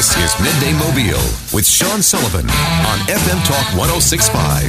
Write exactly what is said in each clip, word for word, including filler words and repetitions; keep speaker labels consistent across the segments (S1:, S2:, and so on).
S1: This is Midday Mobile with Sean Sullivan on F M Talk one oh six point five.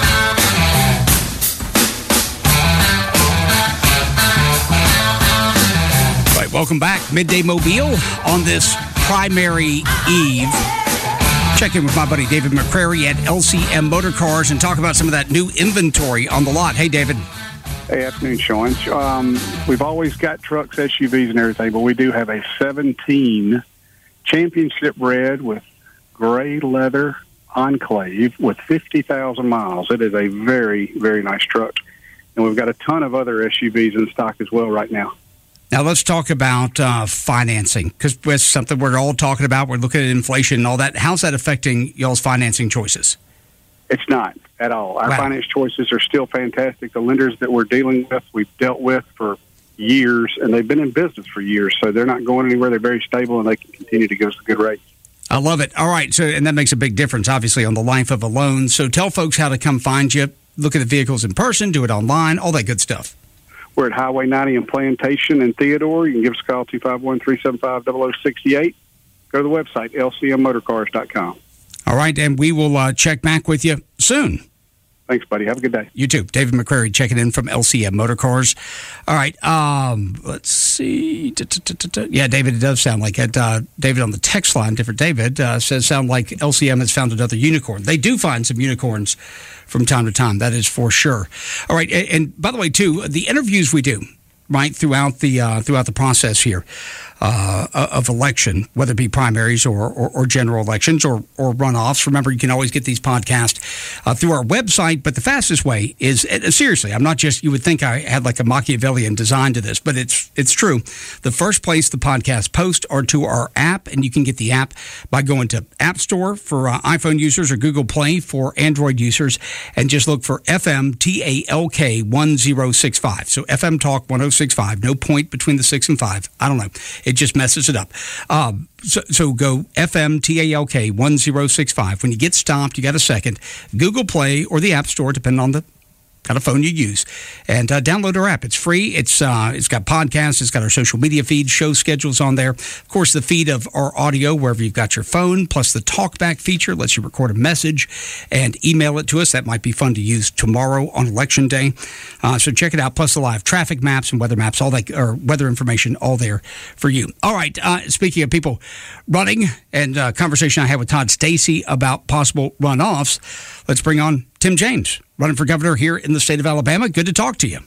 S2: Right, welcome back. Midday Mobile on this primary eve. Check in with my buddy David McCrary at L C M Motor Cars and talk about some of that new inventory on the lot. Hey, David.
S3: Hey, afternoon, Sean. Um, we've always got trucks, S U Vs, and everything, but we do have a seventeen championship red with gray leather Enclave with fifty thousand miles. It is a very, very nice truck. And we've got a ton of other S U Vs in stock as well right now.
S2: Now, let's talk about uh, financing, because that's something we're all talking about. We're looking at inflation and all that. How's that affecting y'all's financing choices?
S3: It's not at all. Our
S2: wow.
S3: finance choices are still fantastic. The lenders that we're dealing with, we've dealt with for years, and they've been in business for years, so they're not going anywhere. They're very stable, and they can continue to give us a good rate.
S2: I love it. All right, so and that makes a big difference, obviously, on the life of a loan. So tell folks how to come find you, look at the vehicles in person, do it online, all that good stuff.
S3: We're at Highway ninety in Plantation and Theodore. You can give us a call, two five one, three seven five, zero zero six eight. Go to the website, L C M motor cars dot com.
S2: All right, and we will uh, check back with you soon.
S3: Thanks, buddy. Have a good day.
S2: You too. David McCrary checking in from L C M Motor Cars. All right, um, let's see. Yeah, David, it does sound like it. Uh, David on the text line, different David, uh, says sound like L C M has found another unicorn. They do find some unicorns from time to time. That is for sure. All right, and, and by the way, too, the interviews we do, right, throughout the uh, throughout the process here uh, of election, whether it be primaries or, or, or general elections or, or runoffs. Remember, you can always get these podcasts uh, through our website, but the fastest way is, uh, seriously, I'm not just, you would think I had like a Machiavellian design to this, but it's it's true. The first place the podcast posts are to our app, and you can get the app by going to App Store for uh, iPhone users or Google Play for Android users, and just look for F M T A L K one oh six five. So F M Talk one oh six five, no point between the six and five. I don't know. It just messes it up. Um, so, so go F M T A L K one oh six five. When you get stopped, you got a second, Google Play or the App Store, depending on the kind of phone you use, and uh, download our app. It's free. It's uh, it's got podcasts. It's got our social media feed, show schedules on there. Of course, the feed of our audio wherever you've got your phone, plus the talkback feature lets you record a message and email it to us. That might be fun to use tomorrow on Election Day. Uh, so check it out. Plus the live traffic maps and weather maps, all that, or weather information, all there for you. All right. Uh, speaking of people running, and uh, conversation I had with Todd Stacy about possible runoffs, let's bring on Tim James, running for governor here in the state of Alabama. Good to talk to you.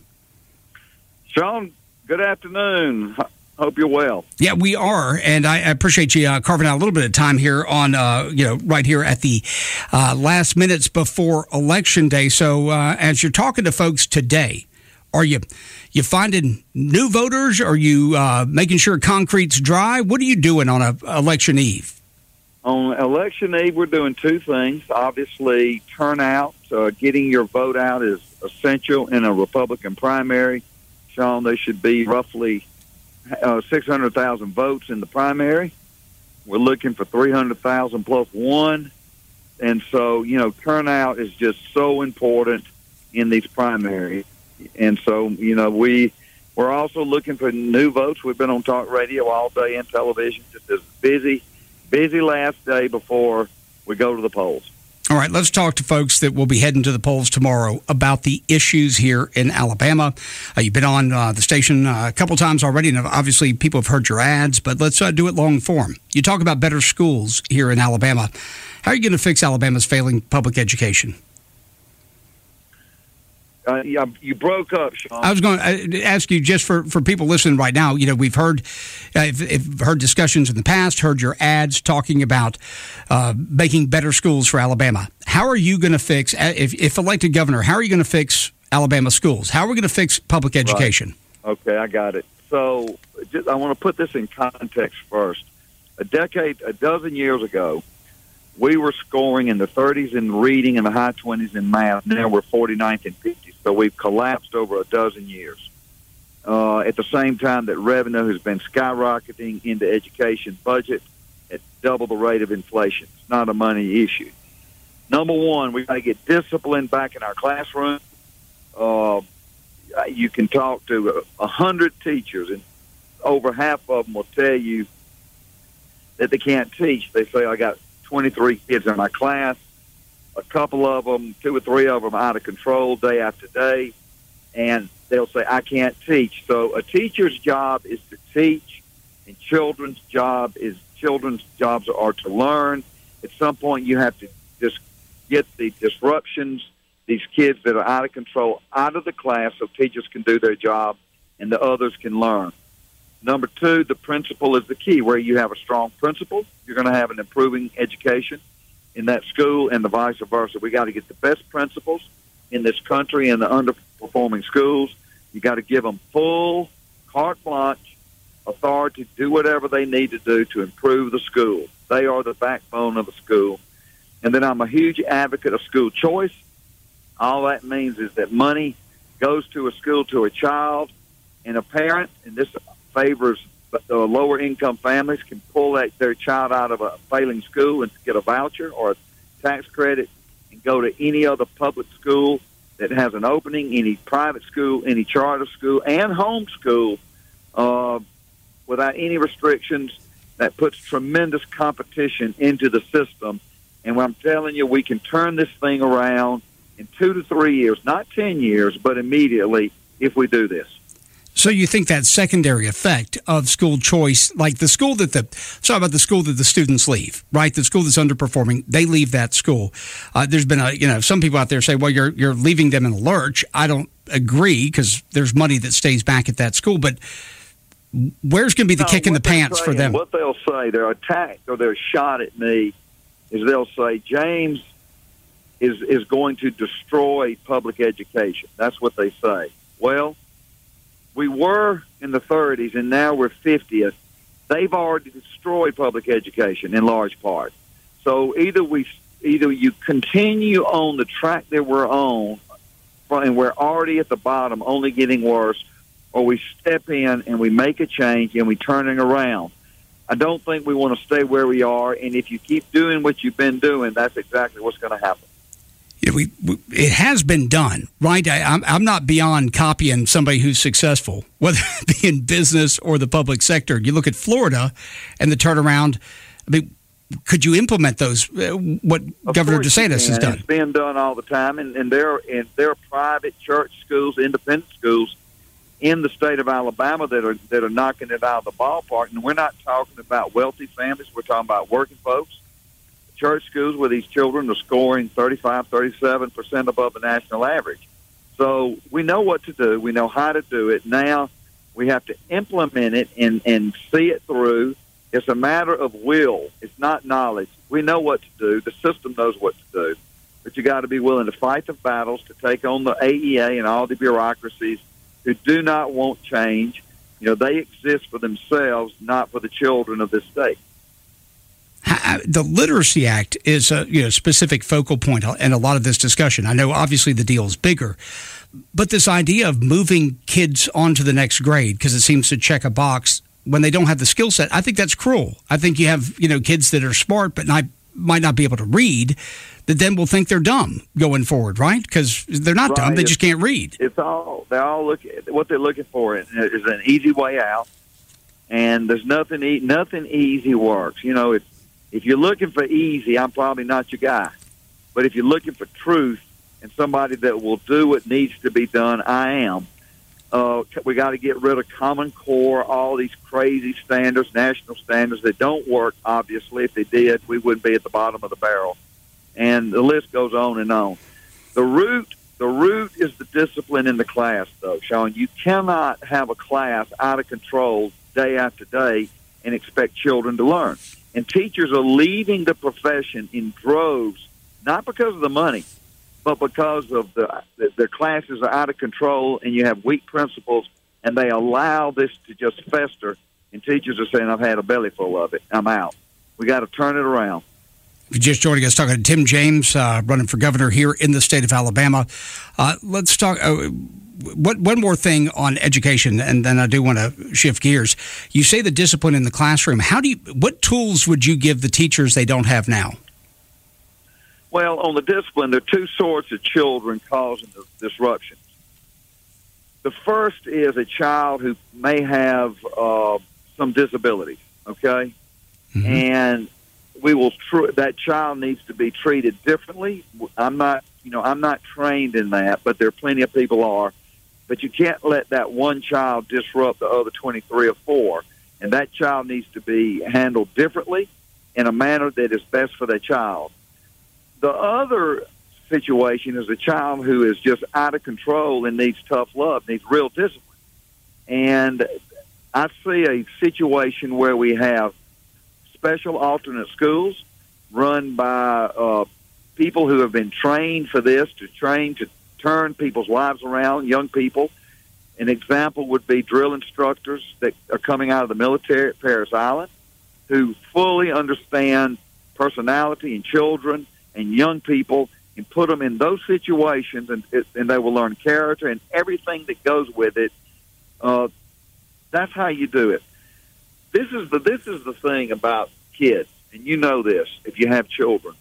S4: Sean, good afternoon. Hope you're well.
S2: Yeah, we are, and I appreciate you uh, carving out a little bit of time here on, uh, you know, right here at the uh, last minutes before Election Day. So uh, as you're talking to folks today, are you you finding new voters? Are you uh, making sure concrete's dry? What are you doing on a election eve?
S4: On election eve, we're doing two things. Obviously, turnout, uh, getting your vote out is essential in a Republican primary. Sean, there should be roughly uh, six hundred thousand votes in the primary. We're looking for three hundred thousand plus one. And so, you know, turnout is just so important in these primaries. And so, you know, we, we're also looking for new votes. We've been on talk radio all day and television, just as busy. Busy last day before we go to the polls.
S2: All right, let's talk to folks that will be heading to the polls tomorrow about the issues here in Alabama. Uh, you've been on uh, the station uh, a couple times already, and obviously people have heard your ads, but let's uh, do it long form. You talk about better schools here in Alabama. How are you going to fix Alabama's failing public education?
S4: Uh, yeah, you broke up, Sean.
S2: I was going to ask you, just for, for people listening right now, you know, we've heard uh, if, if heard discussions in the past, heard your ads talking about uh, making better schools for Alabama. How are you going to fix, if, if elected governor, how are you going to fix Alabama schools? How are we going to fix public education?
S4: Right. Okay, I got it. So just, I want to put this in context first. A decade, a dozen years ago, we were scoring in the thirties in reading and the high twenties in math. Now we're forty-ninth and fiftieth. So we've collapsed over a dozen years. Uh, at the same time that revenue has been skyrocketing into education budget at double the rate of inflation. It's not a money issue. Number one, we've got to get discipline back in our classroom. Uh, you can talk to a hundred teachers, and over half of them will tell you that they can't teach. They say, I got twenty-three kids in my class. A couple of them, two or three of them out of control day after day. And they'll say, I can't teach. So a teacher's job is to teach, and children's job is children's jobs are to learn. At some point, you have to just get the disruptions, these kids that are out of control, out of the class so teachers can do their job and the others can learn. Number two, the principal is the key. Where you have a strong principal, you're going to have an improving education in that school, and the vice versa. We got to get the best principals in this country in the underperforming schools. You got to give them full carte blanche authority to do whatever they need to do to improve the school. They are the backbone of the school. And then I'm a huge advocate of school choice. All that means is that money goes to a school, to a child, and a parent, and this favors the lower income families, can pull that, their child out of a failing school and get a voucher or a tax credit and go to any other public school that has an opening, any private school, any charter school, and homeschool uh, without any restrictions. That puts tremendous competition into the system. And I'm telling you, we can turn this thing around in two to three years, not ten years, but immediately if we do this.
S2: So you think that secondary effect of school choice, like the school that the, sorry about the school that the students leave, right? The school that's underperforming, they leave that school. Uh, there's been a, you know, some people out there say, well, you're you're leaving them in the lurch. I don't agree because there's money that stays back at that school. But where's going to be the
S4: no,
S2: kick in the pants
S4: saying,
S2: for them?
S4: What they'll say, they're attacked or they're shot at me, is they'll say, James is is going to destroy public education. That's what they say. Well, we were in the thirties, and now we're fiftieth. They've already destroyed public education in large part. So either we, either you continue on the track that we're on, and we're already at the bottom, only getting worse, or we step in and we make a change and we turn it around. I don't think we want to stay where we are, and if you keep doing what you've been doing, that's exactly what's going to happen.
S2: Yeah, we, we, it has been done, right? I, I'm, I'm not beyond copying somebody who's successful, whether it be in business or the public sector. You look at Florida and the turnaround. I mean, could you implement those? Uh, what
S4: of
S2: Governor
S4: DeSantis
S2: DeSantis has done?
S4: It's being done all the time, and, and there and there are private church schools, independent schools in the state of Alabama that are that are knocking it out of the ballpark. And we're not talking about wealthy families; we're talking about working folks. Church schools where these children are scoring thirty-five, thirty-seven percent above the national average. So we know what to do. We know how to do it. Now we have to implement it and, and see it through. It's a matter of will. It's not knowledge. We know what to do. The system knows what to do. But you got to be willing to fight the battles, to take on the A E A and all the bureaucracies who do not want change. You know, they exist for themselves, not for the children of this state.
S2: The Literacy Act is a you know specific focal point in a lot of this discussion. I know obviously the deal is bigger, but this idea of moving kids on to the next grade because it seems to check a box when they don't have the skill set, I think that's cruel. I think you have you know kids that are smart but not, might not be able to read that then will think they're dumb going forward, right? Because they're not
S4: right.
S2: dumb; they
S4: it's,
S2: just can't read.
S4: It's all they all look at what they're looking for is an easy way out, and there's nothing e- nothing easy works. You know, it's if you're looking for easy, I'm probably not your guy. But if you're looking for truth and somebody that will do what needs to be done, I am. Uh, we got to get rid of Common Core, all these crazy standards, national standards that don't work, obviously. If they did, we wouldn't be at the bottom of the barrel. And the list goes on and on. The root, the root is the discipline in the class, though, Sean. You cannot have a class out of control day after day and expect children to learn. And teachers are leaving the profession in droves, not because of the money, but because of the their classes are out of control and you have weak principals, and they allow this to just fester. And teachers are saying, I've had a belly full of it. I'm out. We got to turn it around.
S2: If you're just joining us, talking to Tim James, uh, running for governor here in the state of Alabama. Uh, let's talk. Uh, what, one more thing on education, and then I do want to shift gears. You say the discipline in the classroom. How do you? What tools would you give the teachers they don't have now?
S4: Well, on the discipline, there are two sorts of children causing the disruptions. The first is a child who may have uh, some disabilities, okay? mm-hmm. and we will. Tr- that child needs to be treated differently. I'm not, you know, I'm not trained in that, but there are plenty of people are. But you can't let that one child disrupt the other twenty-three or four, and that child needs to be handled differently in a manner that is best for that child. The other situation is a child who is just out of control and needs tough love, needs real discipline. And I see a situation where we have special alternate schools run by uh, people who have been trained for this, to train to turn people's lives around, young people. An example would be drill instructors that are coming out of the military at Parris Island who fully understand personality and children and young people and put them in those situations, and, and they will learn character and everything that goes with it. Uh, that's how you do it. This is the this is the thing about kids, and you know this if you have children.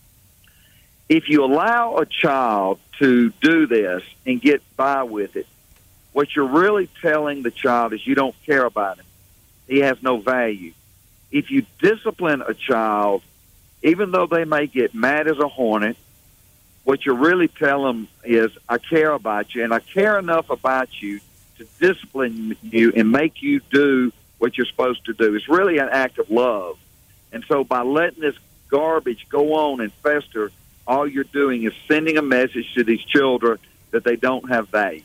S4: If you allow a child to do this and get by with it, what you're really telling the child is you don't care about him. He has no value. If you discipline a child, even though they may get mad as a hornet, what you really tell them is, I care about you, and I care enough about you to discipline you and make you do what you're supposed to do. It's really an act of love. And so by letting this garbage go on and fester, all you're doing is sending a message to these children that they don't have value.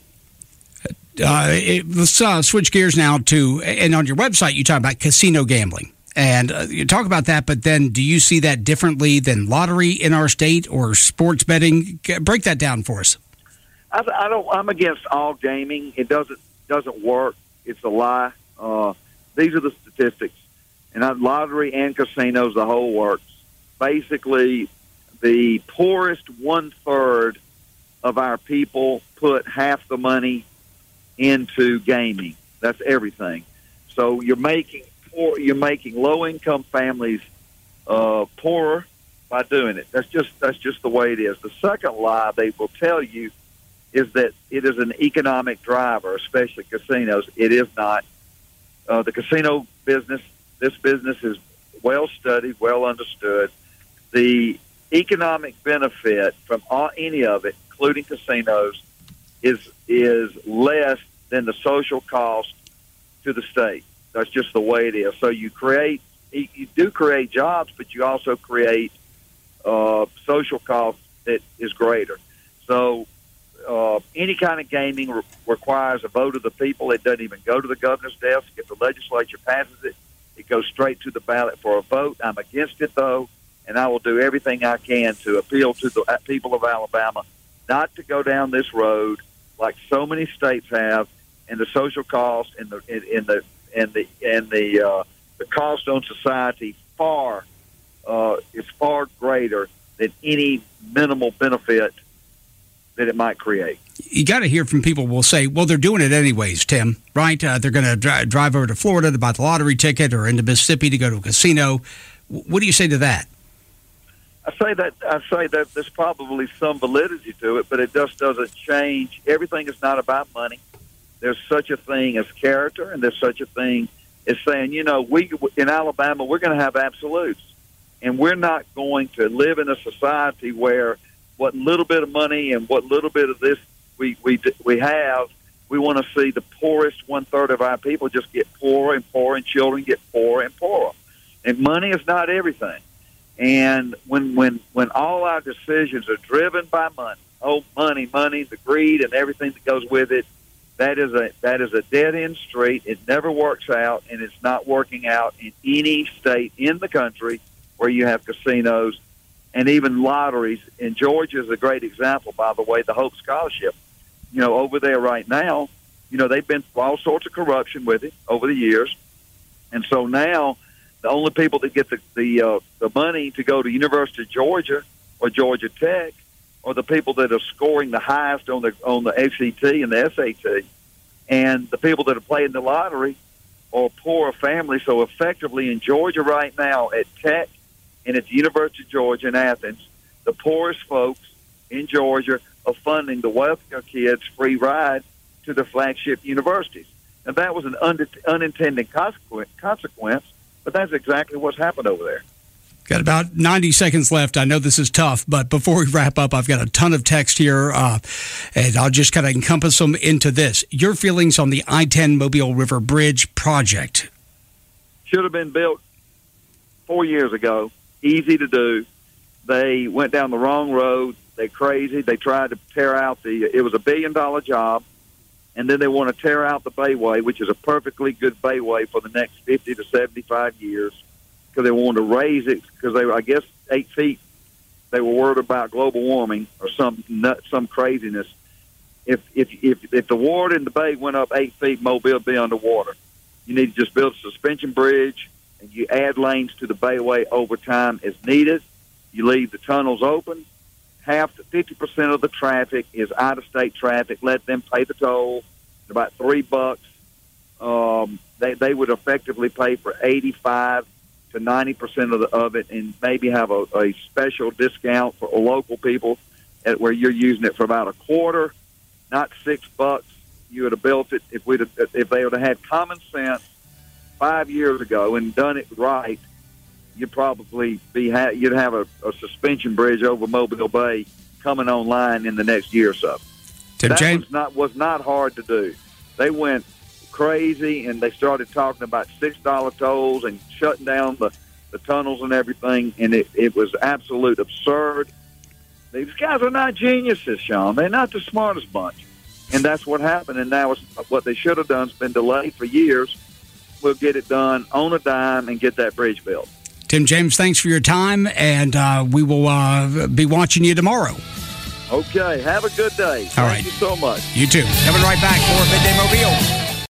S2: Uh, it, let's uh, switch gears now to, and on your website you talk about casino gambling. And uh, you talk about that, but then do you see that differently than lottery in our state or sports betting? Break that down for us.
S4: I, I don't. I'm against all gaming. It doesn't doesn't work. It's a lie. Uh, these are the statistics. And uh, lottery and casinos, the whole works. Basically, the poorest one third of our people put half the money into gaming. That's everything. So you're making poor, you're making low income families uh, poorer by doing it. That's just that's just the way it is. The second lie they will tell you is that it is an economic driver, especially casinos. It is not. Uh, the casino business, this business is well studied, well understood. The economic benefit from all, any of it, including casinos, is is less than the social cost to the state. That's just the way it is. So you create, you do create jobs, but you also create uh, social cost that is greater. So uh, any kind of gaming re- requires a vote of the people. It doesn't even go to the governor's desk. If the legislature passes it, it goes straight to the ballot for a vote. I'm against it, though, and I will do everything I can to appeal to the people of Alabama not to go down this road like so many states have, and the social cost and the and the and the and the uh, the cost on society far uh, is far greater than any minimal benefit that it might create.
S2: You got to hear from people who will say, well, they're doing it anyways, Tim, right? Uh, they're going to dri- drive over to Florida to buy the lottery ticket or into Mississippi to go to a casino. W- what do you say to that?
S4: I say that I say that there's probably some validity to it, but it just doesn't change. Everything is not about money. There's such a thing as character, and there's such a thing as saying, you know, we in Alabama we're going to have absolutes, and we're not going to live in a society where what little bit of money and what little bit of this we we we have, we want to see the poorest one third of our people just get poorer and poorer, and children get poorer and poorer. And money is not everything. And when when when all our decisions are driven by money, oh, money, money, the greed and everything that goes with it, that is a that is a dead end street. It never works out, and it's not working out in any state in the country where you have casinos and even lotteries. And Georgia is a great example, by the way. The Hope Scholarship, you know, over there right now, you know, they've been through all sorts of corruption with it over the years, and so now the only people that get the the, uh, the money to go to University of Georgia or Georgia Tech are the people that are scoring the highest on the on the A C T and the S A T, and the people that are playing the lottery are poorer families. So effectively in Georgia right now at Tech and at the University of Georgia in Athens, the poorest folks in Georgia are funding the wealthier kids' free ride to their flagship universities. And that was an un- unintended consequence, consequence But that's exactly what's happened over there.
S2: Got about ninety seconds left. I know this is tough, but before we wrap up, I've got a ton of text here, uh, and I'll just kind of encompass them into this. Your feelings on the I ten Mobile River Bridge project?
S4: Should have been built four years ago. Easy to do. They went down the wrong road. They're crazy. They tried to tear out the, it was a billion dollar job, and then they want to tear out the Bayway, which is a perfectly good Bayway for the next fifty to seventy-five years. Because they wanted to raise it, because they were, I guess, eight feet. They were worried about global warming or some nut, some craziness. If if if if the water in the bay went up eight feet, Mobile would be underwater. You need to just build a suspension bridge, and you add lanes to the Bayway over time as needed. You leave the tunnels open. Half to fifty percent of the traffic is out-of-state traffic. Let them pay the toll. It's about three bucks. Um, they they would effectively pay for eighty-five to ninety percent of the, of it, and maybe have a, a special discount for local people at where you're using it for about a quarter, not six bucks. You would have built it if we if they would have had common sense five years ago and done it right. You'd probably be ha- you'd have a, a suspension bridge over Mobile Bay coming online in the next year or so.
S2: Tim
S4: that
S2: James
S4: was not was not hard to do. They went crazy, and they started talking about six dollar tolls and shutting down the, the tunnels and everything, and it, it was absolute absurd. These guys are not geniuses, Sean. They're not the smartest bunch, and that's what happened. And now it's, what they should have done has been delayed for years. We'll get it done on a dime and get that bridge built.
S2: Tim James, thanks for your time, and uh, we will uh, be watching you tomorrow.
S4: Okay, have a good day.
S2: All
S4: Thank
S2: right.
S4: you so much.
S2: You too. Coming right back for Midday Mobile.